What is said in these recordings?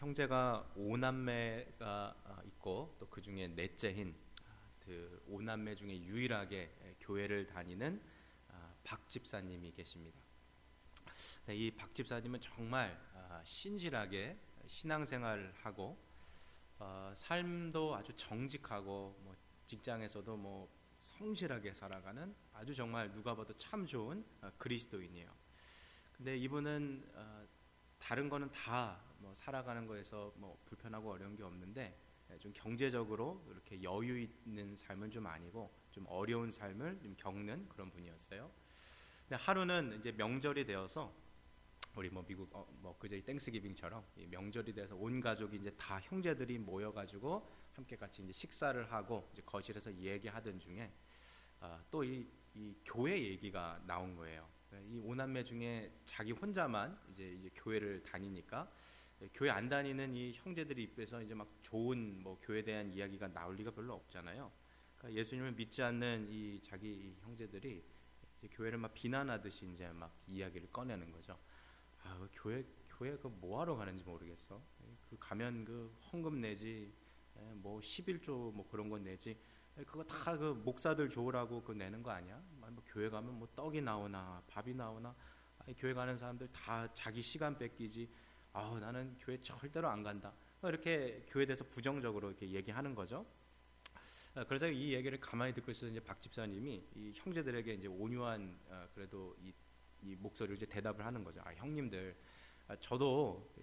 형제가 오남매가 있고 또 그 중에 넷째인 그 오남매 중에 유일하게 교회를 다니는 박 집사님이 계십니다. 이 박 집사님은 정말 신실하게 신앙생활을 하고 삶도 아주 정직하고 직장에서도 성실하게 살아가는 아주 정말 누가 봐도 참 좋은 그리스도인이에요. 근데 이분은 다른 거는 다 살아가는 거에서 불편하고 어려운 게 없는데 좀 경제적으로 이렇게 여유 있는 삶은 좀 아니고 좀 어려운 삶을 좀 겪는 그런 분이었어요. 근데 하루는 이제 명절이 되어서 우리 미국 그제 땡스기빙처럼 명절이 돼서 온 가족이 이제 다 형제들이 모여가지고 함께 같이 이제 식사를 하고 이제 거실에서 얘기하던 중에 또 이 교회 얘기가 나온 거예요. 이 오남매 중에 자기 혼자만 이제 교회를 다니니까 교회 안 다니는 이 형제들이 입에서 이제 막 좋은 교회에 대한 이야기가 나올 리가 별로 없잖아요. 그러니까 예수님을 믿지 않는 이 자기 형제들이 이제 교회를 막 비난하듯이 이제 막 이야기를 꺼내는 거죠. 교회 그 뭐하러 가는지 모르겠어. 그 가면 그 헌금 내지 11조 그런 거 내지 그거 다 그 목사들 좋으라고 그 내는 거 아니야? 교회 가면 떡이 나오나 밥이 나오나 교회 가는 사람들 다 자기 시간 뺏기지. 나는 교회 절대로 안 간다. 이렇게 교회에 대해서 부정적으로 이렇게 얘기하는 거죠. 그래서 이 얘기를 가만히 듣고 있어서 이제 박 집사님이 이 형제들에게 이제 온유한 그래도 이 목소리로 이제 대답을 하는 거죠. 형님들, 저도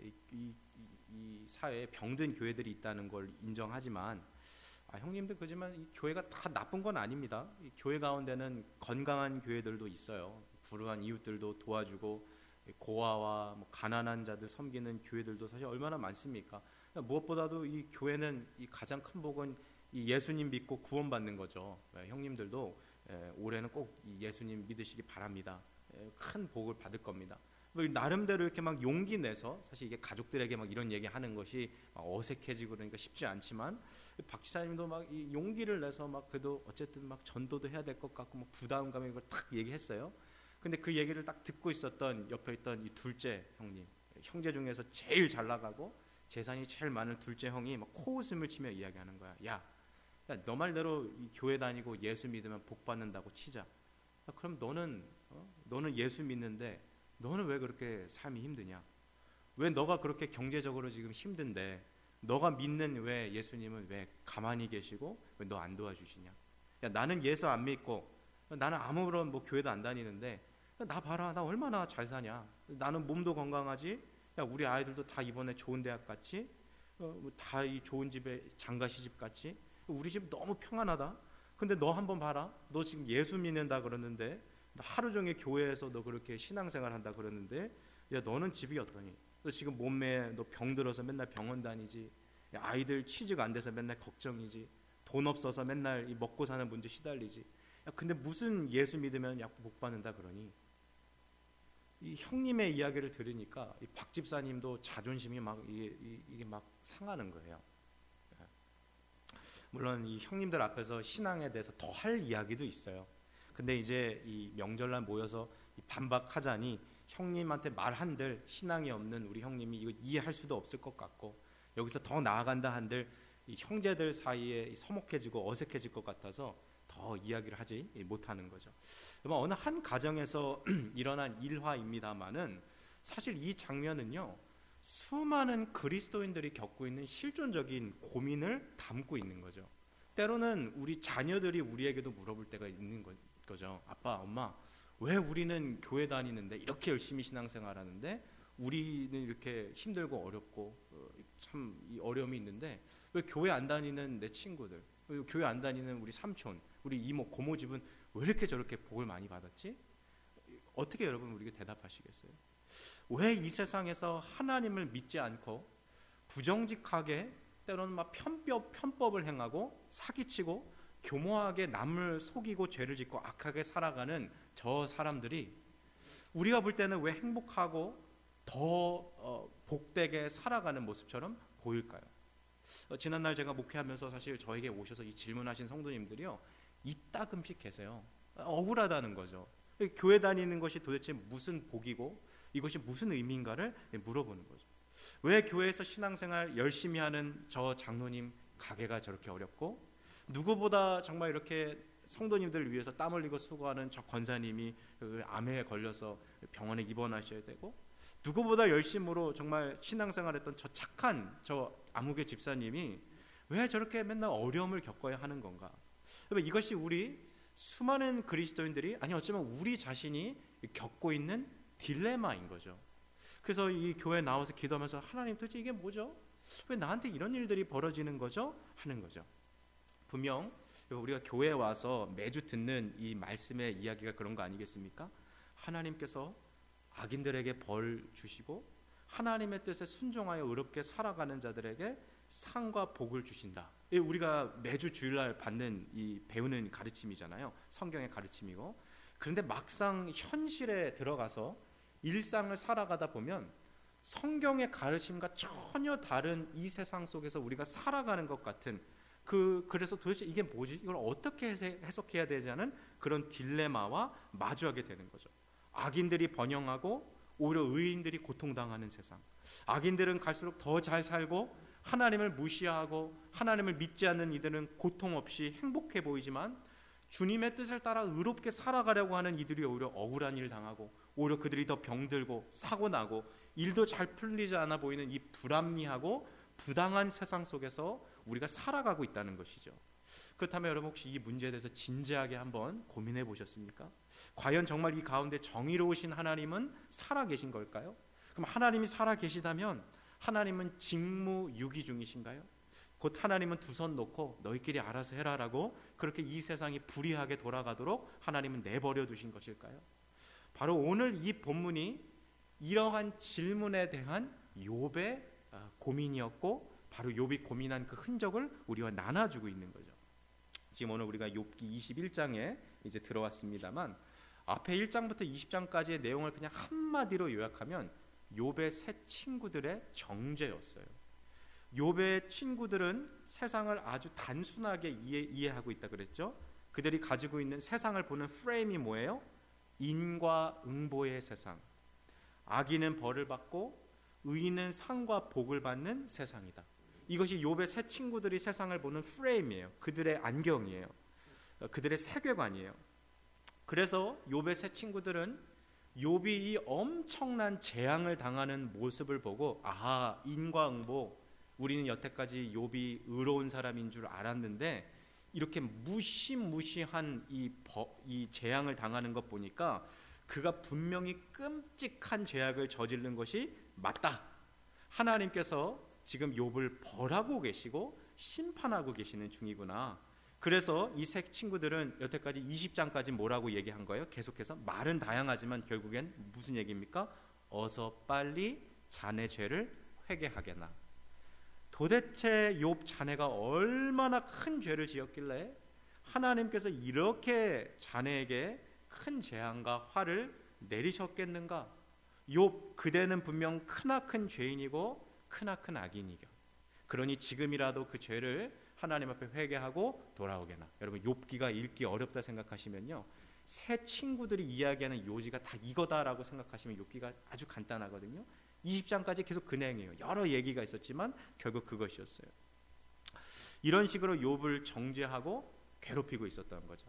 이 사회에 병든 교회들이 있다는 걸 인정하지만 형님들 그지만 이 교회가 다 나쁜 건 아닙니다. 이 교회 가운데는 건강한 교회들도 있어요. 불우한 이웃들도 도와주고 고아와 가난한 자들 섬기는 교회들도 사실 얼마나 많습니까? 무엇보다도 이 교회는 이 가장 큰 복은 이 예수님 믿고 구원받는 거죠. 형님들도 올해는 꼭 이 예수님 믿으시기 바랍니다. 큰 복을 받을 겁니다. 나름대로 이렇게 막 용기 내서 사실 이게 가족들에게 막 이런 얘기하는 것이 어색해지고 그러니까 쉽지 않지만 박 지사님도 막 이 용기를 내서 막 그래도 어쨌든 막 전도도 해야 될 것 같고 부담감에 이걸 딱 얘기했어요. 근데 그 얘기를 딱 듣고 있었던 옆에 있던 이 둘째 형님, 형제 중에서 제일 잘 나가고 재산이 제일 많은 둘째 형이 막 코웃음을 치며 이야기하는 거야. 야, 너 말대로 이 교회 다니고 예수 믿으면 복 받는다고 치자. 그럼 너는 예수 믿는데 너는 왜 그렇게 삶이 힘드냐? 왜 너가 그렇게 경제적으로 지금 힘든데 너가 믿는 왜 예수님은 왜 가만히 계시고 왜 너 안 도와주시냐? 야, 나는 예수 안 믿고 나는 아무런 교회도 안 다니는데 나 봐라, 나 얼마나 잘 사냐? 나는 몸도 건강하지? 야, 우리 아이들도 다 이번에 좋은 대학 갔지? 다 이 좋은 집에 장가 시집 갔지? 우리 집 너무 평안하다. 근데 너 한번 봐라. 너 지금 예수 믿는다 그러는데 하루 종일 교회에서 너 그렇게 신앙생활 한다 그러는데 야, 너는 집이 어떠니? 너 지금 몸매 너 병들어서 맨날 병원 다니지? 야, 아이들 취직 안 돼서 맨날 걱정이지? 돈 없어서 맨날 이 먹고 사는 문제 시달리지? 야, 근데 무슨 예수 믿으면 약 복 받는다 그러니? 이 형님의 이야기를 들으니까 이 박 집사님도 자존심이 막 이게 막 상하는 거예요. 물론 이 형님들 앞에서 신앙에 대해서 더 할 이야기도 있어요. 근데 이제 이 명절날 모여서 반박하자니 형님한테 말 한들 신앙이 없는 우리 형님이 이거 이해할 수도 없을 것 같고 여기서 더 나아간다 한들 이 형제들 사이에 서먹해지고 어색해질 것 같아서 더 이야기를 하지 못하는 거죠. 어느 한 가정에서 일어난 일화입니다만은 사실 이 장면은요 수많은 그리스도인들이 겪고 있는 실존적인 고민을 담고 있는 거죠. 때로는 우리 자녀들이 우리에게도 물어볼 때가 있는 거죠. 아빠, 엄마, 왜 우리는 교회 다니는데 이렇게 열심히 신앙생활하는데 우리는 이렇게 힘들고 어렵고 참 이 어려움이 있는데 왜 교회 안 다니는 내 친구들, 교회 안 다니는 우리 삼촌, 우리 이모, 고모 집은 왜 이렇게 저렇게 복을 많이 받았지? 어떻게 여러분 우리에게 대답하시겠어요? 왜 이 세상에서 하나님을 믿지 않고 부정직하게 때로는 막 편법을 행하고 사기치고 교모하게 남을 속이고 죄를 짓고 악하게 살아가는 저 사람들이 우리가 볼 때는 왜 행복하고 더 복되게 살아가는 모습처럼 보일까요? 지난날 제가 목회하면서 사실 저에게 오셔서 이 질문하신 성도님들이요 이따금씩 계세요. 억울하다는 거죠. 교회 다니는 것이 도대체 무슨 복이고 이것이 무슨 의미인가를 물어보는 거죠. 왜 교회에서 신앙생활 열심히 하는 저 장로님 가게가 저렇게 어렵고, 누구보다 정말 이렇게 성도님들을 위해서 땀 흘리고 수고하는 저 권사님이 암에 걸려서 병원에 입원하셔야 되고, 누구보다 열심으로 정말 신앙생활했던 저 착한 저 아무개 집사님이 왜 저렇게 맨날 어려움을 겪어야 하는 건가? 이것이 우리 수많은 그리스도인들이, 아니 어쩌면 우리 자신이 겪고 있는 딜레마인 거죠. 그래서 이 교회에 나와서 기도하면서 하나님 도대체 이게 뭐죠? 왜 나한테 이런 일들이 벌어지는 거죠? 하는 거죠. 분명 우리가 교회에 와서 매주 듣는 이 말씀의 이야기가 그런 거 아니겠습니까? 하나님께서 악인들에게 벌 주시고 하나님의 뜻에 순종하여 의롭게 살아가는 자들에게 상과 복을 주신다. 우리가 매주 주일날 받는 이 배우는 가르침이잖아요. 성경의 가르침이고. 그런데 막상 현실에 들어가서 일상을 살아가다 보면 성경의 가르침과 전혀 다른 이 세상 속에서 우리가 살아가는 것 같은 그래서 도대체 이게 뭐지? 이걸 어떻게 해석해야 되지 않은 그런 딜레마와 마주하게 되는 거죠. 악인들이 번영하고 오히려 의인들이 고통당하는 세상. 악인들은 갈수록 더 잘 살고 하나님을 무시하고 하나님을 믿지 않는 이들은 고통 없이 행복해 보이지만, 주님의 뜻을 따라 의롭게 살아가려고 하는 이들이 오히려 억울한 일 당하고 오히려 그들이 더 병들고 사고나고 일도 잘 풀리지 않아 보이는 이 불합리하고 부당한 세상 속에서 우리가 살아가고 있다는 것이죠. 그렇다면 여러분 혹시 이 문제에 대해서 진지하게 한번 고민해 보셨습니까? 과연 정말 이 가운데 정의로우신 하나님은 살아계신 걸까요? 그럼 하나님이 살아계시다면 하나님은 직무유기 중이신가요? 곧 하나님은 두 손 놓고 너희끼리 알아서 해라라고 그렇게 이 세상이 불의하게 돌아가도록 하나님은 내버려 두신 것일까요? 바로 오늘 이 본문이 이러한 질문에 대한 욥의 고민이었고, 바로 욥이 고민한 그 흔적을 우리와 나눠주고 있는 거죠. 지금 오늘 우리가 욥기 21장에 이제 들어왔습니다만, 앞에 1장부터 20장까지의 내용을 그냥 한마디로 요약하면 욥의 세 친구들의 정죄였어요. 욥의 친구들은 세상을 아주 단순하게 이해하고 있다 그랬죠. 그들이 가지고 있는 세상을 보는 프레임이 뭐예요? 인과응보의 세상. 악인은 벌을 받고 의인은 상과 복을 받는 세상이다. 이것이 욥의 세 친구들이 세상을 보는 프레임이에요. 그들의 안경이에요. 그들의 세계관이에요. 그래서 욥의 세 친구들은 욥이 이 엄청난 재앙을 당하는 모습을 보고, 아하, 인과응보, 우리는 여태까지 욥이 의로운 사람인 줄 알았는데 이렇게 무시무시한 이 재앙을 당하는 것 보니까 그가 분명히 끔찍한 죄악을 저지른 것이 맞다. 하나님께서 지금 욥을 벌하고 계시고 심판하고 계시는 중이구나. 그래서 이 세 친구들은 여태까지 20장까지 뭐라고 얘기한 거예요? 계속해서 말은 다양하지만 결국엔 무슨 얘기입니까? 어서 빨리 자네 죄를 회개하게나. 도대체 욥 자네가 얼마나 큰 죄를 지었길래 하나님께서 이렇게 자네에게 큰 재앙과 화를 내리셨겠는가? 욥, 그대는 분명 크나큰 죄인이고 크나큰 악인이겨. 그러니 지금이라도 그 죄를 하나님 앞에 회개하고 돌아오게나. 여러분, 욥기가 읽기 어렵다 생각하시면요, 새 친구들이 이야기하는 요지가 다 이거다라고 생각하시면 욥기가 아주 간단하거든요. 20장까지 계속 그 내용이에요. 여러 얘기가 있었지만 결국 그것이었어요. 이런 식으로 욥을 정죄하고 괴롭히고 있었던 거죠.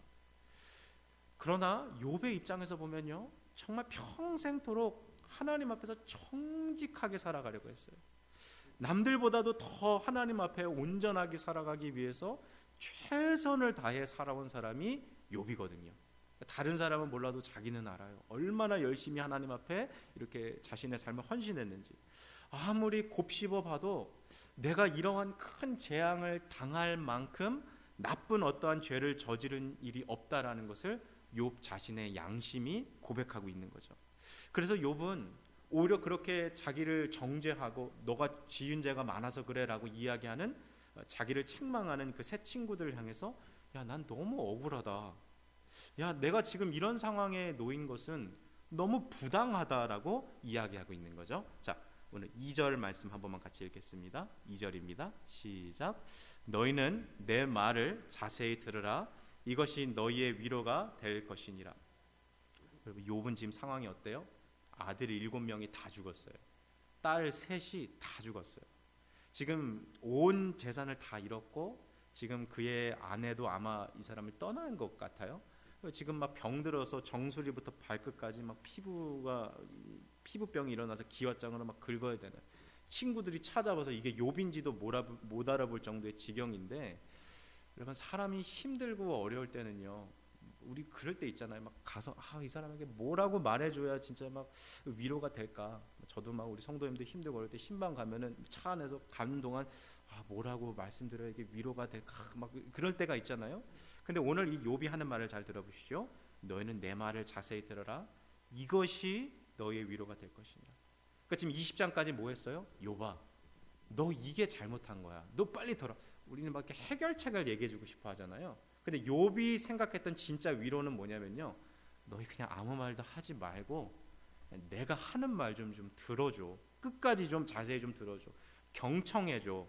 그러나 욥의 입장에서 보면요, 정말 평생토록 하나님 앞에서 정직하게 살아가려고 했어요. 남들보다도 더 하나님 앞에 온전하게 살아가기 위해서 최선을 다해 살아온 사람이 욥이거든요. 다른 사람은 몰라도 자기는 알아요. 얼마나 열심히 하나님 앞에 이렇게 자신의 삶을 헌신했는지. 아무리 곱씹어 봐도 내가 이러한 큰 재앙을 당할 만큼 나쁜 어떠한 죄를 저지른 일이 없다라는 것을 욥 자신의 양심이 고백하고 있는 거죠. 그래서 욥은 오히려 그렇게 자기를 정죄하고 너가 지은 죄가 많아서 그래라고 이야기하는, 자기를 책망하는 그 세 친구들을 향해서, 야, 난 너무 억울하다. 야, 내가 지금 이런 상황에 놓인 것은 너무 부당하다라고 이야기하고 있는 거죠. 자, 오늘 2절 말씀 한 번만 같이 읽겠습니다. 2절입니다. 시작. 너희는 내 말을 자세히 들으라. 이것이 너희의 위로가 될 것이니라. 여러분, 욥은 지금 상황이 어때요? 아들이 7명이 다 죽었어요. 딸 셋이 다 죽었어요. 지금 온 재산을 다 잃었고 지금 그의 아내도 아마 이 사람을 떠난 것 같아요. 지금 막 병들어서 정수리부터 발끝까지 막 피부병이 일어나서 기왓장으로 막 긁어야 되는, 친구들이 찾아와서 이게 욥인지도 못 알아볼 정도의 지경인데, 여러분 사람이 힘들고 어려울 때는요, 우리 그럴 때 있잖아요. 막 가서 이 사람에게 뭐라고 말해줘야 진짜 막 위로가 될까. 저도 막 우리 성도님들 힘들고 어려울 때 신방 가면은 차 안에서 가는 동안 뭐라고 말씀드려야 이게 위로가 될까 막 그럴 때가 있잖아요. 근데 오늘 이 욥이 하는 말을 잘 들어보시죠. 너희는 내 말을 자세히 들어라. 이것이 너희의 위로가 될 것이니라. 그러니까 지금 20장까지 뭐 했어요? 욥아, 너 이게 잘못한 거야. 너 빨리 돌아. 우리는 막 이렇게 해결책을 얘기해주고 싶어 하잖아요. 근데 욥이 생각했던 진짜 위로는 뭐냐면요, 너희 그냥 아무 말도 하지 말고 내가 하는 말 좀 들어줘. 끝까지 좀 자세히 좀 들어줘. 경청해줘.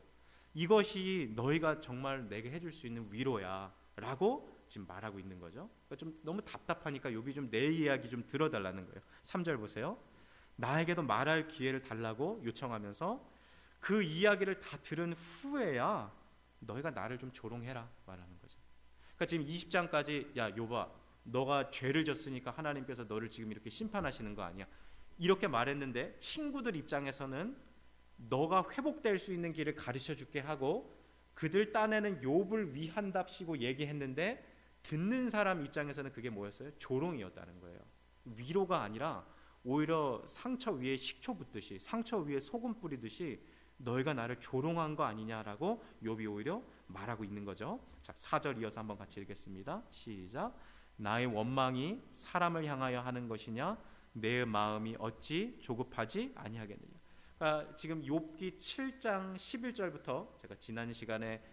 이것이 너희가 정말 내게 해줄 수 있는 위로야 라고 지금 말하고 있는 거죠. 그러니까 좀 너무 답답하니까 욥이 좀 내 이야기 좀 들어달라는 거예요. 3절 보세요. 나에게도 말할 기회를 달라고 요청하면서 그 이야기를 다 들은 후에야 너희가 나를 좀 조롱해라 말하는 거죠. 그러니까 지금 20장까지 야 욥아, 너가 죄를 졌으니까 하나님께서 너를 지금 이렇게 심판하시는 거 아니야, 이렇게 말했는데 친구들 입장에서는 너가 회복될 수 있는 길을 가르쳐 줄게 하고 그들 딴에는 욥을 위한답시고 얘기했는데 듣는 사람 입장에서는 그게 뭐였어요? 조롱이었다는 거예요. 위로가 아니라 오히려 상처 위에 식초 붓듯이, 상처 위에 소금 뿌리듯이 너희가 나를 조롱한 거 아니냐라고 욥이 오히려 말하고 있는 거죠. 자, 4절 이어서 한번 같이 읽겠습니다. 시작. 나의 원망이 사람을 향하여 하는 것이냐, 내 마음이 어찌 조급하지 아니하겠느냐. 그러니까 지금 욥기 7장 11절부터 제가 지난 시간에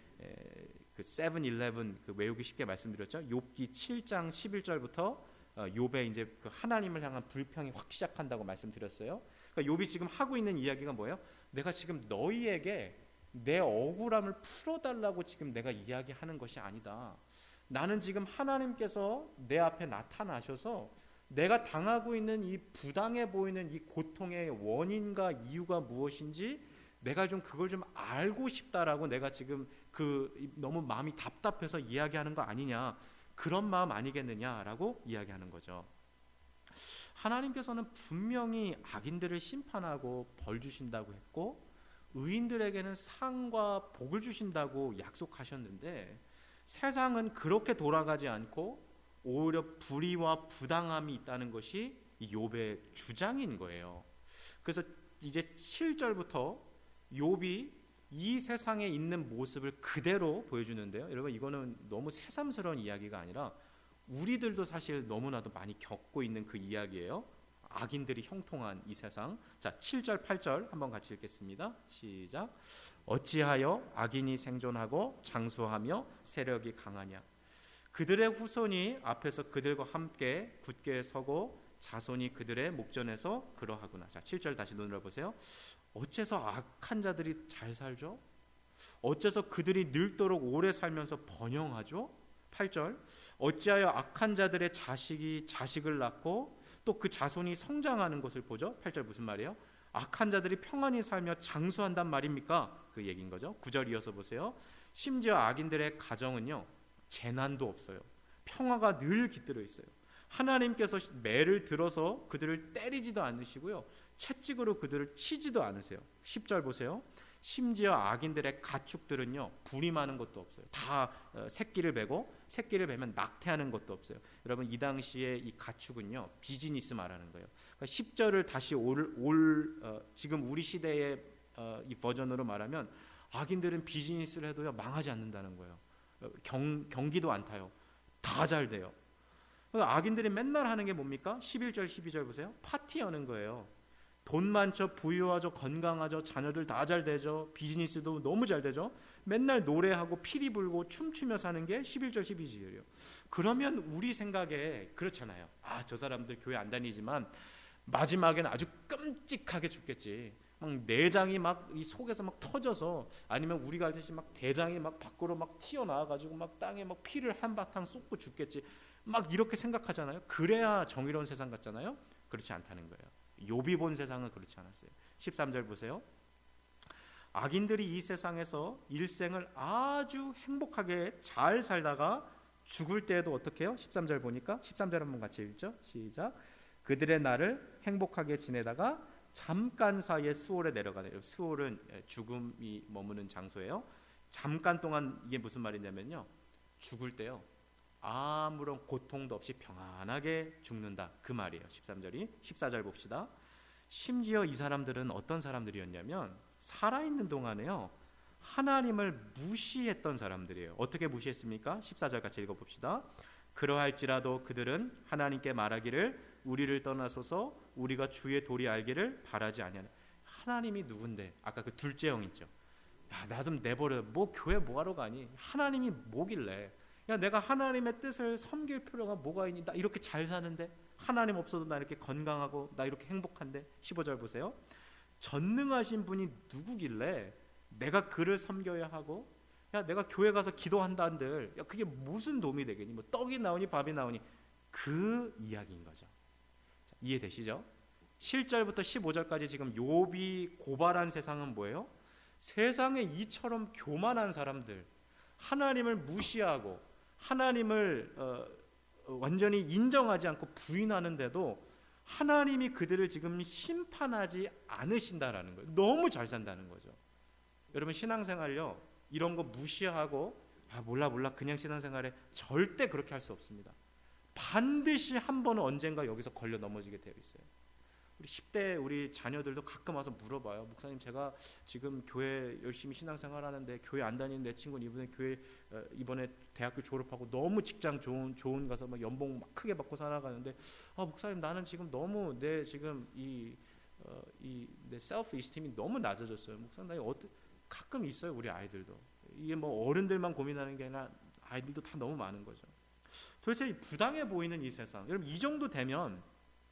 그 7-11 그 외우기 쉽게 말씀드렸죠. 욥기 7장 11절부터 욥의 이제 그 하나님을 향한 불평이 확 시작한다고 말씀드렸어요. 그러니까 욥이 지금 하고 있는 이야기가 뭐예요? 내가 지금 너희에게 내 억울함을 풀어달라고 지금 내가 이야기하는 것이 아니다. 나는 지금 하나님께서 내 앞에 나타나셔서 내가 당하고 있는 이 부당해 보이는 이 고통의 원인과 이유가 무엇인지 내가 좀 그걸 좀 알고 싶다라고 내가 지금 그 너무 마음이 답답해서 이야기하는 거 아니냐, 그런 마음 아니겠느냐라고 이야기하는 거죠. 하나님께서는 분명히 악인들을 심판하고 벌 주신다고 했고 의인들에게는 상과 복을 주신다고 약속하셨는데 세상은 그렇게 돌아가지 않고 오히려 불의와 부당함이 있다는 것이 이 욥의 주장인 거예요. 그래서 이제 7절부터 욥이 이 세상에 있는 모습을 그대로 보여주는데요. 여러분 이거는 너무 새삼스러운 이야기가 아니라 우리들도 사실 너무나도 많이 겪고 있는 그 이야기예요. 악인들이 형통한 이 세상. 자, 7절 8절 한번 같이 읽겠습니다. 시작. 어찌하여 악인이 생존하고 장수하며 세력이 강하냐. 그들의 후손이 앞에서 그들과 함께 굳게 서고 자손이 그들의 목전에서 그러하구나. 자, 7절 다시 눈으로 보세요. 어째서 악한 자들이 잘 살죠? 어째서 그들이 늙도록 오래 살면서 번영하죠? 8절. 어찌하여 악한 자들의 자식이 자식을 낳고 또 그 자손이 성장하는 것을 보죠? 8절 무슨 말이에요? 악한 자들이 평안히 살며 장수한단 말입니까? 그 얘기인 거죠. 9절 이어서 보세요. 심지어 악인들의 가정은요, 재난도 없어요. 평화가 늘 깃들어 있어요. 하나님께서 매를 들어서 그들을 때리지도 않으시고요, 채찍으로 그들을 치지도 않으세요. 10절 보세요. 심지어 악인들의 가축들은요, 불이 많은 것도 없어요. 다 새끼를 베고 새끼를 베면 낙태하는 것도 없어요. 여러분 이 당시에 이 가축은요, 비즈니스 말하는 거예요. 그러니까 10절을 다시 지금 우리 시대의 이 버전으로 말하면 악인들은 비즈니스를 해도요 망하지 않는다는 거예요. 경기도 안 타요. 다 잘 돼요. 악인들이 맨날 하는 게 뭡니까? 11절 12절 보세요. 파티하는 거예요. 돈 많죠, 부유하죠, 건강하죠, 자녀들 다 잘 되죠, 비즈니스도 너무 잘 되죠. 맨날 노래하고 피리 불고 춤추며 사는 게 11절 12절이에요. 그러면 우리 생각에 그렇잖아요. 저 사람들 교회 안 다니지만 마지막에는 아주 끔찍하게 죽겠지. 막 내장이 막 이 속에서 막 터져서, 아니면 우리가 알듯이 막 대장이 막 밖으로 막 튀어나와가지고 막 땅에 막 피를 한바탕 쏟고 죽겠지. 막 이렇게 생각하잖아요. 그래야 정의로운 세상 같잖아요. 그렇지 않다는 거예요. 욥이 본 세상은 그렇지 않았어요. 13절 보세요. 악인들이 이 세상에서 일생을 아주 행복하게 잘 살다가 죽을 때에도 어떻게 해요? 13절 보니까 13절 한번 같이 읽죠. 시작. 그들의 날을 행복하게 지내다가 잠깐 사이에 스올에 내려가네요. 스올은 죽음이 머무는 장소예요. 잠깐 동안 이게 무슨 말이냐면요, 죽을 때요 아무런 고통도 없이 평안하게 죽는다, 그 말이에요. 13절이. 14절 봅시다. 심지어 이 사람들은 어떤 사람들이었냐면 살아있는 동안에요 하나님을 무시했던 사람들이에요. 어떻게 무시했습니까? 14절 같이 읽어봅시다. 그러할지라도 그들은 하나님께 말하기를 우리를 떠나소서 우리가 주의 도리 알기를 바라지 아니하네. 하나님이 누군데? 아까 그 둘째 형 있죠. 야, 나 좀 내버려. 뭐 교회 뭐하러 가니? 하나님이 뭐길래? 야, 내가 하나님의 뜻을 섬길 필요가 뭐가 있니? 나 이렇게 잘 사는데, 하나님 없어도 나 이렇게 건강하고 나 이렇게 행복한데. 15절 보세요. 전능하신 분이 누구길래 내가 그를 섬겨야 하고, 야 내가 교회 가서 기도한다는들 야 그게 무슨 도움이 되겠니? 뭐 떡이 나오니 밥이 나오니, 그 이야기인 거죠. 자, 이해되시죠? 7절부터 15절까지 지금 욥이 고발한 세상은 뭐예요? 세상에 이처럼 교만한 사람들, 하나님을 무시하고 하나님을 완전히 인정하지 않고 부인하는데도 하나님이 그들을 지금 심판하지 않으신다라는 거예요. 너무 잘 산다는 거죠. 여러분 신앙생활요 이런 거 무시하고 몰라 그냥 신앙생활에 절대 그렇게 할 수 없습니다. 반드시 한 번은 언젠가 여기서 걸려 넘어지게 되어 있어요. 우리 10대 우리 자녀들도 가끔 와서 물어봐요. 목사님, 제가 지금 교회 열심히 신앙생활하는데 교회 안 다니는 내 친구는 이번에 대학교 졸업하고 너무 직장 좋은 가서 막 연봉 막 크게 받고 살아가는데, 목사님 나는 지금 너무 내 지금 내 셀프 이스팀이 너무 낮아졌어요. 목사님 나 가끔 있어요. 우리 아이들도 이게 뭐 어른들만 고민하는 게 아니라 아이들도 다 너무 많은 거죠. 도대체 부당해 보이는 이 세상, 여러분 이 정도 되면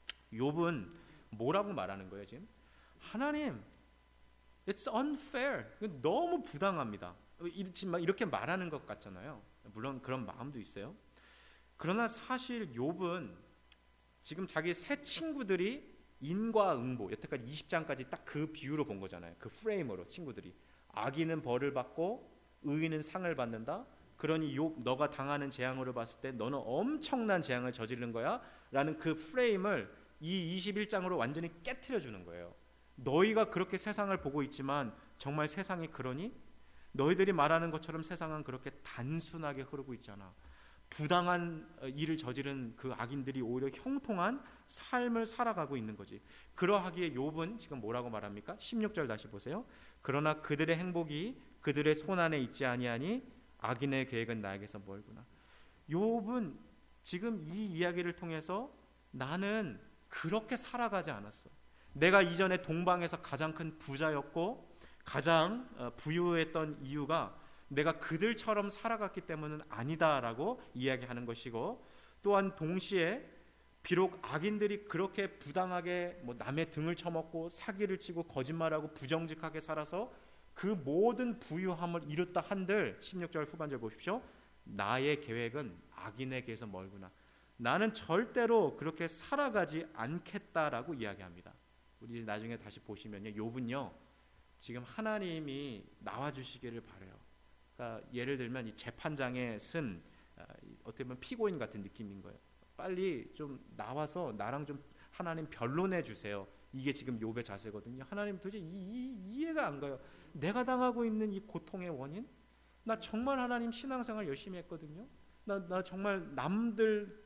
욥은 뭐라고 말하는 거예요 지금? 하나님, it's unfair. 너무 부당합니다. 이렇게 말하는 것 같잖아요. 물론 그런 마음도 있어요. 그러나 사실 욥은 지금 자기 세 친구들이 인과응보, 여태까지 20장까지 딱 그 비유로 본 거잖아요. 그 프레임으로 친구들이 악인은 벌을 받고 의인은 상을 받는다. 그러니 욥, 너가 당하는 재앙으로 봤을 때 너는 엄청난 재앙을 저지른 거야 라는 그 프레임을 이 21장으로 완전히 깨트려 주는 거예요. 너희가 그렇게 세상을 보고 있지만 정말 세상이 그러니? 너희들이 말하는 것처럼 세상은 그렇게 단순하게 흐르고 있잖아. 부당한 일을 저지른 그 악인들이 오히려 형통한 삶을 살아가고 있는 거지. 그러하기에 욥은 지금 뭐라고 말합니까? 16절 다시 보세요. 그러나 그들의 행복이 그들의 손안에 있지 아니하니 악인의 계획은 나에게서 멀구나. 욥은 지금 이 이야기를 통해서 나는 그렇게 살아가지 않았어. 내가 이전에 동방에서 가장 큰 부자였고 가장 부유했던 이유가 내가 그들처럼 살아갔기 때문은 아니다라고 이야기하는 것이고, 또한 동시에 비록 악인들이 그렇게 부당하게 남의 등을 쳐먹고 사기를 치고 거짓말하고 부정직하게 살아서 그 모든 부유함을 이뤘다 한들 16절 후반절 보십시오. 나의 계획은 악인에게서 멀구나. 나는 절대로 그렇게 살아가지 않겠다라고 이야기합니다. 우리 나중에 다시 보시면요, 욥은요 지금 하나님이 나와주시기를 바라요. 그러니까 예를 들면 이 재판장에 쓴 어떻게 보면 피고인 같은 느낌인 거예요. 빨리 좀 나와서 나랑 좀 하나님 변론해 주세요. 이게 지금 욥의 자세거든요. 하나님 도대체 이해가 안 가요. 내가 당하고 있는 이 고통의 원인, 나 정말 하나님 신앙생활 열심히 했거든요. 나 정말 남들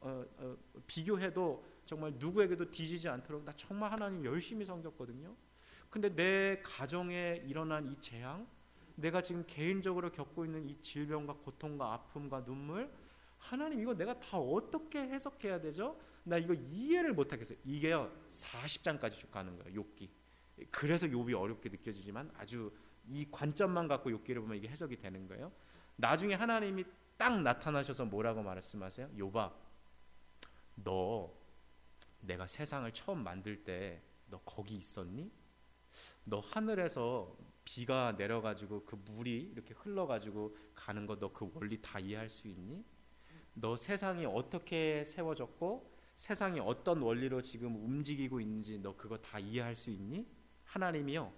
비교해도 정말 누구에게도 뒤지지 않도록 나 정말 하나님 열심히 섬겼거든요. 근데 내 가정에 일어난 이 재앙, 내가 지금 개인적으로 겪고 있는 이 질병과 고통과 아픔과 눈물, 하나님 이거 내가 다 어떻게 해석해야 되죠? 나 이거 이해를 못하겠어요. 이게요 40장까지 쭉 가는 거예요, 욥기. 그래서 욥이 어렵게 느껴지지만 아주 이 관점만 갖고 욥기를 보면 이게 해석이 되는 거예요. 나중에 하나님이 딱 나타나셔서 뭐라고 말씀하세요? 욥아, 너 내가 세상을 처음 만들 때 너 거기 있었니? 너 하늘에서 비가 내려가지고 그 물이 이렇게 흘러가지고 가는 거 너 그 원리 다 이해할 수 있니? 너 세상이 어떻게 세워졌고 세상이 어떤 원리로 지금 움직이고 있는지 너 그거 다 이해할 수 있니? 하나님이요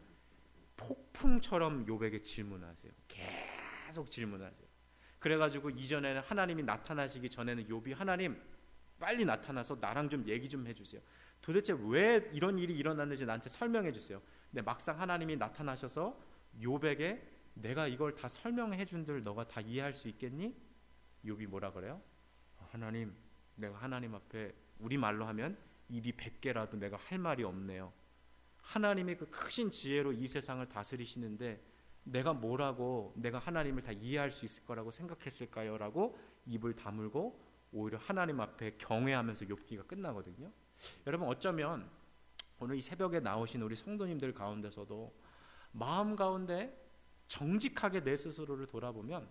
폭풍처럼 욥에게 질문하세요. 계속 질문하세요. 그래가지고 이전에는 하나님이 나타나시기 전에는 욥이 하나님 빨리 나타나서 나랑 좀 얘기 좀 해주세요. 도대체 왜 이런 일이 일어났는지 나한테 설명해 주세요. 근데 막상 하나님이 나타나셔서 욥에게 내가 이걸 다 설명해 준들 너가 다 이해할 수 있겠니? 욥이 뭐라 그래요? 하나님, 내가 하나님 앞에 우리말로 하면 입이 100개라도 내가 할 말이 없네요. 하나님의 그 크신 지혜로 이 세상을 다스리시는데 내가 뭐라고 내가 하나님을 다 이해할 수 있을 거라고 생각했을까요? 라고 입을 다물고 오히려 하나님 앞에 경외하면서 욥기가 끝나거든요. 여러분 어쩌면 오늘 이 새벽에 나오신 우리 성도님들 가운데서도 마음 가운데 정직하게 내 스스로를 돌아보면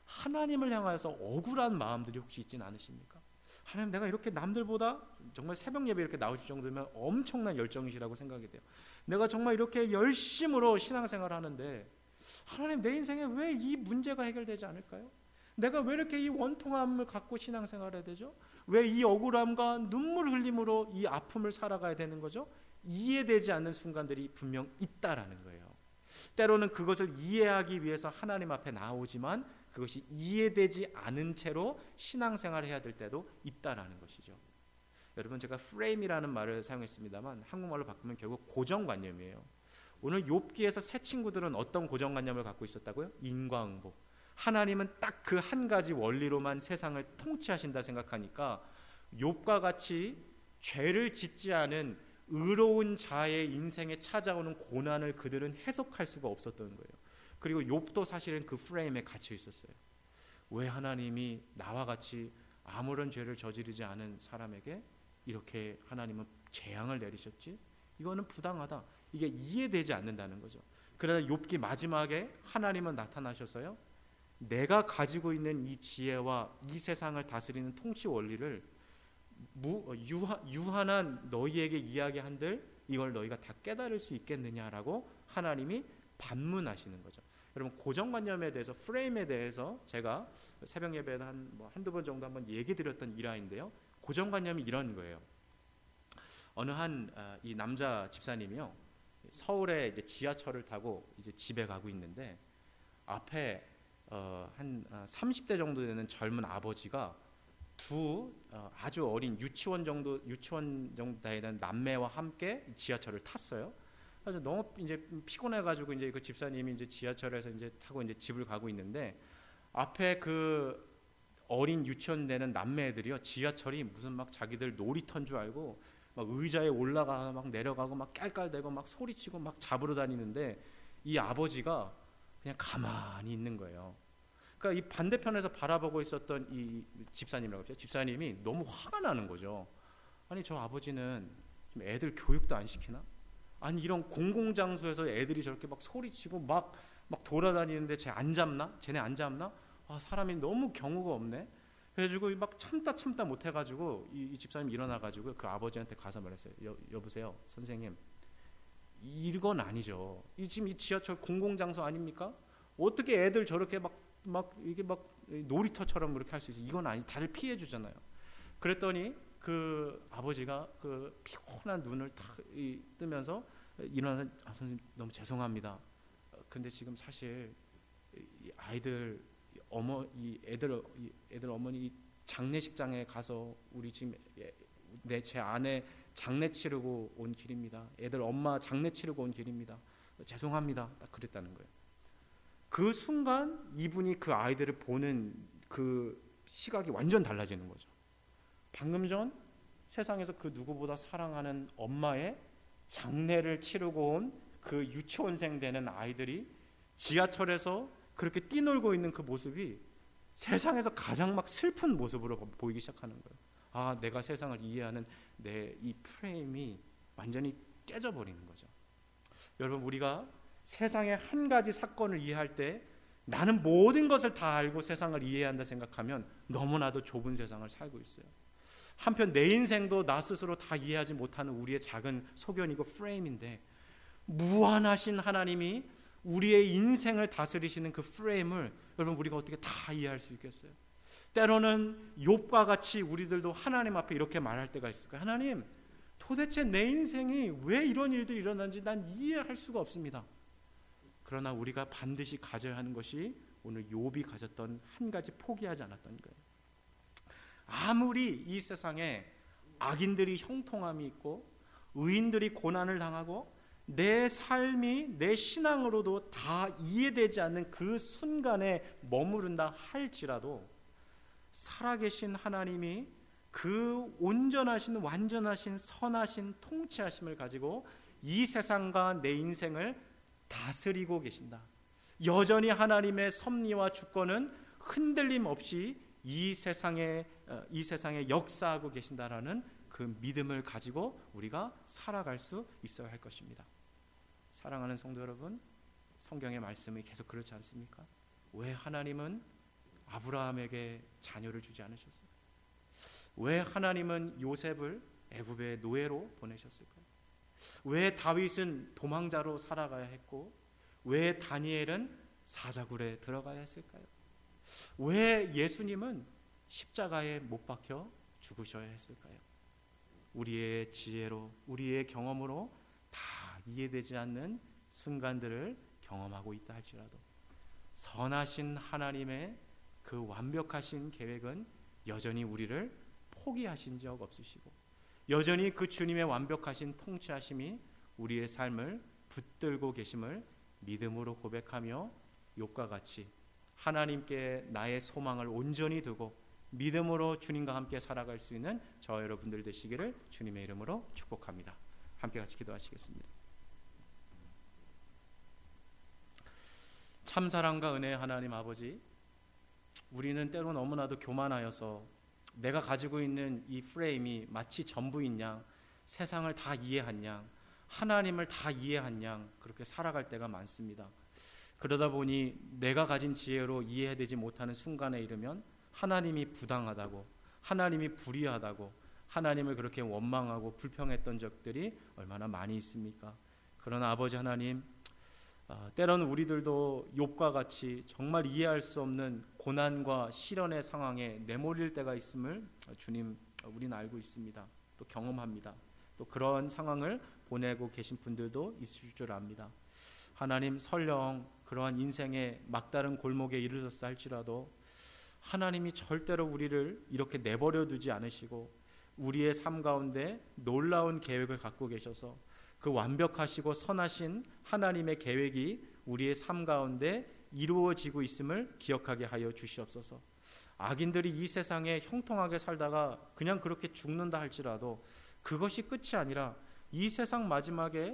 하나님을 향하여서 억울한 마음들이 혹시 있진 않으십니까? 하나님, 내가 이렇게 남들보다 정말 새벽 예배 이렇게 나오실 정도면 엄청난 열정이시라고 생각이 돼요. 내가 정말 이렇게 열심으로 신앙생활을 하는데 하나님, 내 인생에 왜 이 문제가 해결되지 않을까요? 내가 왜 이렇게 이 원통함을 갖고 신앙생활을 해야 되죠? 왜 이 억울함과 눈물 흘림으로 이 아픔을 살아가야 되는 거죠? 이해되지 않는 순간들이 분명 있다라는 거예요. 때로는 그것을 이해하기 위해서 하나님 앞에 나오지만 그것이 이해되지 않은 채로 신앙생활을 해야 될 때도 있다라는 것이죠. 여러분, 제가 프레임이라는 말을 사용했습니다만 한국말로 바꾸면 결국 고정관념이에요. 오늘 욥기에서 새 친구들은 어떤 고정관념을 갖고 있었다고요? 인과응보. 하나님은 딱 그 한 가지 원리로만 세상을 통치하신다 생각하니까 욥과 같이 죄를 짓지 않은 의로운 자의 인생에 찾아오는 고난을 그들은 해석할 수가 없었던 거예요. 그리고 욥도 사실은 그 프레임에 갇혀 있었어요. 왜 하나님이 나와 같이 아무런 죄를 저지르지 않은 사람에게 이렇게 하나님은 재앙을 내리셨지? 이거는 부당하다. 이게 이해되지 않는다는 거죠. 그러다 욥기 마지막에 하나님은 나타나셔서요, 내가 가지고 있는 이 지혜와 이 세상을 다스리는 통치 원리를 유한한 너희에게 이야기한들 이걸 너희가 다 깨달을 수 있겠느냐라고 하나님이 반문하시는 거죠. 여러분, 고정관념에 대해서, 프레임에 대해서 제가 새벽 예배에 한두 번 정도 한번 얘기 드렸던 일화인데요. 고정관념이 이런 거예요. 어느 이 남자 집사님이요, 서울에 이제 지하철을 타고 이제 집에 가고 있는데 앞에 한 30대 정도 되는 젊은 아버지가 두 아주 어린 유치원 정도 되는 남매와 함께 지하철을 탔어요. 그래서 너무 이제 피곤해가지고 이제 그 집사님이 이제 지하철에서 이제 타고 이제 집을 가고 있는데 앞에 그 어린 유치원 되는 남매들이요, 지하철이 무슨 막 자기들 놀이터인 줄 알고 막 의자에 올라가 막 내려가고 막 깔깔대고 막 소리치고 막 잡으러 다니는데 이 아버지가 그냥 가만히 있는 거예요. 그러니까 이 반대편에서 바라보고 있었던 이 집사님이라고 하죠. 집사님이 너무 화가 나는 거죠. 아니, 저 아버지는 좀 애들 교육도 안 시키나? 아니, 이런 공공장소에서 애들이 저렇게 막 소리치고 막 돌아다니는데 쟤 안 잡나? 쟤네 안 잡나? 아, 사람이 너무 경우가 없네. 그래가지고 막 참다 못 해가지고 이 집사님이 일어나가지고 그 아버지한테 가서 말했어요. 여보세요, 선생님, 이건 아니죠. 지금 이 지하철 공공장소 아닙니까? 어떻게 애들 저렇게 이게 놀이터처럼 그렇게 할 수 있어? 이건 아니, 다들 피해 주잖아요. 그랬더니 그 아버지가 그 피곤한 눈을 탁 뜨면서 일어나서, 선생님 너무 죄송합니다. 근데 지금 사실 이 아이들 애들 어머니 장례식장에 가서 우리 지금 제 아내 장례 치르고 온 길입니다. 애들 엄마 장례 치르고 온 길입니다. 죄송합니다. 딱 그랬다는 거예요. 그 순간 이분이 그 아이들을 보는 그 시각이 완전 달라지는 거죠. 방금 전 세상에서 그 누구보다 사랑하는 엄마의 장례를 치르고 온 그 유치원생 되는 아이들이 지하철에서 그렇게 뛰놀고 있는 그 모습이 세상에서 가장 막 슬픈 모습으로 보이기 시작하는 거예요. 아, 내가 세상을 이해하는 내 이 프레임이 완전히 깨져버리는 거죠. 여러분, 우리가 세상의 한 가지 사건을 이해할 때 나는 모든 것을 다 알고 세상을 이해한다 생각하면 너무나도 좁은 세상을 살고 있어요. 한편 내 인생도 나 스스로 다 이해하지 못하는 우리의 작은 소견이고 프레임인데, 무한하신 하나님이 우리의 인생을 다스리시는 그 프레임을 여러분, 우리가 어떻게 다 이해할 수 있겠어요? 때로는 욥과 같이 우리들도 하나님 앞에 이렇게 말할 때가 있을 거예요. 하나님, 도대체 내 인생이 왜 이런 일들이 일어나는지 난 이해할 수가 없습니다. 그러나 우리가 반드시 가져야 하는 것이 오늘 욥이 가졌던 한 가지 포기하지 않았던 거예요. 아무리 이 세상에 악인들이 형통함이 있고 의인들이 고난을 당하고 내 삶이 내 신앙으로도 다 이해되지 않는 그 순간에 머무른다 할지라도 살아계신 하나님이 그 온전하신 완전하신 선하신 통치하심을 가지고 이 세상과 내 인생을 다스리고 계신다. 여전히 하나님의 섭리와 주권은 흔들림 없이 이 세상에 역사하고 계신다라는 그 믿음을 가지고 우리가 살아갈 수 있어야 할 것입니다. 사랑하는 성도 여러분, 성경의 말씀이 계속 그렇지 않습니까? 왜 하나님은 아브라함에게 자녀를 주지 않으셨어요? 왜 하나님은 요셉을 애굽의 노예로 보내셨을까요? 왜 다윗은 도망자로 살아가야 했고 왜 다니엘은 사자굴에 들어가야 했을까요? 왜 예수님은 십자가에 못 박혀 죽으셔야 했을까요? 우리의 지혜로 우리의 경험으로 다 이해되지 않는 순간들을 경험하고 있다 할지라도 선하신 하나님의 그 완벽하신 계획은 여전히 우리를 포기하신 적 없으시고 여전히 그 주님의 완벽하신 통치하심이 우리의 삶을 붙들고 계심을 믿음으로 고백하며 욥과 같이 하나님께 나의 소망을 온전히 두고 믿음으로 주님과 함께 살아갈 수 있는 저와 여러분들 되시기를 주님의 이름으로 축복합니다. 함께 같이 기도하시겠습니다. 참사랑과 은혜의 하나님 아버지, 우리는 때로 너무나도 교만하여서 내가 가지고 있는 이 프레임이 마치 전부인 양, 세상을 다 이해한 양, 하나님을 다 이해한 양 그렇게 살아갈 때가 많습니다. 그러다 보니 내가 가진 지혜로 이해되지 못하는 순간에 이르면 하나님이 부당하다고, 하나님이 불의하다고, 하나님을 그렇게 원망하고 불평했던 적들이 얼마나 많이 있습니까? 그러나 아버지 하나님, 때로는 우리들도 욥과 같이 정말 이해할 수 없는 고난과 시련의 상황에 내몰릴 때가 있음을 주님 우리는 알고 있습니다. 또 경험합니다. 또 그런 상황을 보내고 계신 분들도 있을 줄 압니다. 하나님, 설령 그러한 인생의 막다른 골목에 이르렀다 할지라도 하나님이 절대로 우리를 이렇게 내버려 두지 않으시고 우리의 삶 가운데 놀라운 계획을 갖고 계셔서 그 완벽하시고 선하신 하나님의 계획이 우리의 삶 가운데 이루어지고 있음을 기억하게 하여 주시옵소서. 악인들이 이 세상에 형통하게 살다가 그냥 그렇게 죽는다 할지라도 그것이 끝이 아니라 이 세상 마지막에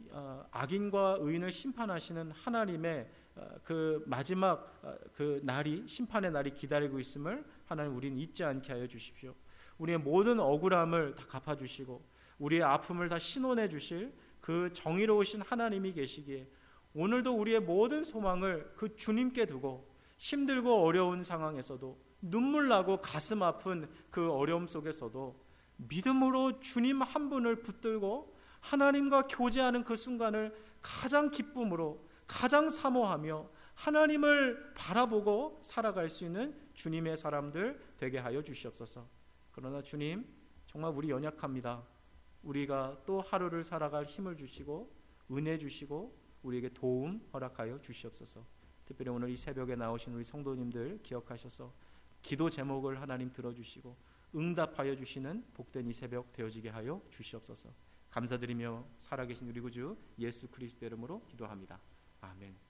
악인과 의인을 심판하시는 하나님의 그 마지막 그 날이, 심판의 날이 기다리고 있음을 하나님 우리는 잊지 않게 하여 주십시오. 우리의 모든 억울함을 다 갚아주시고 우리의 아픔을 다 신원해 주실 그 정의로우신 하나님이 계시기에 오늘도 우리의 모든 소망을 그 주님께 두고 힘들고 어려운 상황에서도 눈물 나고 가슴 아픈 그 어려움 속에서도 믿음으로 주님 한 분을 붙들고 하나님과 교제하는 그 순간을 가장 기쁨으로 가장 사모하며 하나님을 바라보고 살아갈 수 있는 주님의 사람들 되게 하여 주시옵소서. 그러나 주님, 정말 우리 연약합니다. 우리가 또 하루를 살아갈 힘을 주시고 은혜 주시고 우리에게 도움 허락하여 주시옵소서. 특별히 오늘 이 새벽에 나오신 우리 성도님들 기억하셔서 기도 제목을 하나님 들어주시고 응답하여 주시는 복된 이 새벽 되어지게 하여 주시옵소서. 감사드리며 살아계신 우리 구주 예수 그리스도 이름으로 기도합니다. 아멘.